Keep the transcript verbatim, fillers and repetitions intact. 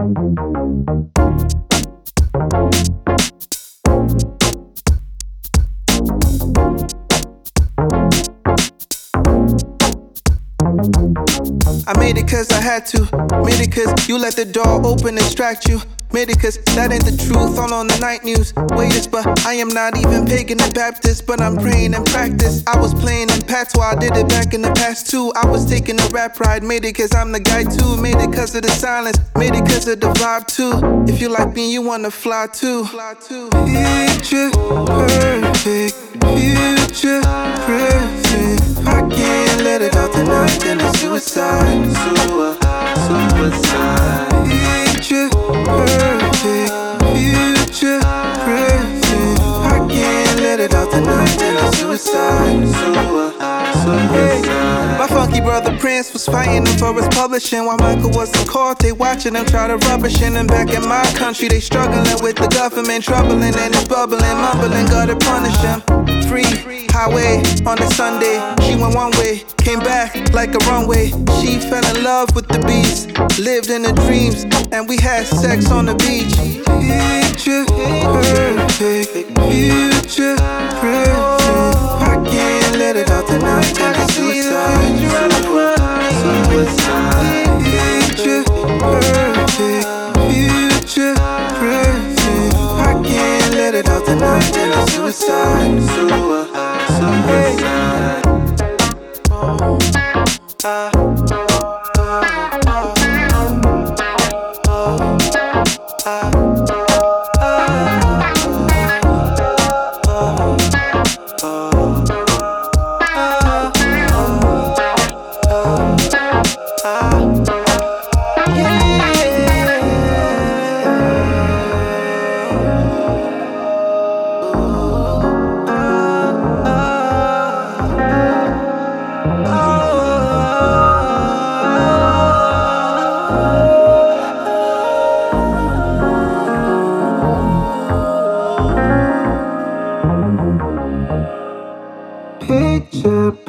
I made it cause I had to. Made it cause you let the door open, distract you. Made it cause that ain't the truth, all on the night news. Wait, but I am not even pagan and Baptist, but I'm praying in practice. I was playing in patois, I did it back in the past too. I was taking a rap ride, made it cause I'm the guy too. Made it cause of the silence, made it cause of the vibe too. If you like me, you wanna fly too. Picture perfect, future present. I can't let it out tonight, then it's suicide. Suicide. Picture perfect, future present. I can't let it out tonight, then it's suicide. Suicide. My funky brother Prince was fighting him for his publishing, while Michael was in court, they watching him try to rubbish him. And back in my country, they struggling with the government, troubling and it's bubbling, mumbling, gotta punish him. Free highway on a Sunday, she went one way, came back like a runway. She fell in love with the beast, lived in her dreams, and we had sex on the beach. Picture perfect, future present. I can't let it out tonight, and it's suicide. Suicide. Picture perfect, future present. I can't let it out tonight, and it's suicide. Suicide. Oh, ah. Picture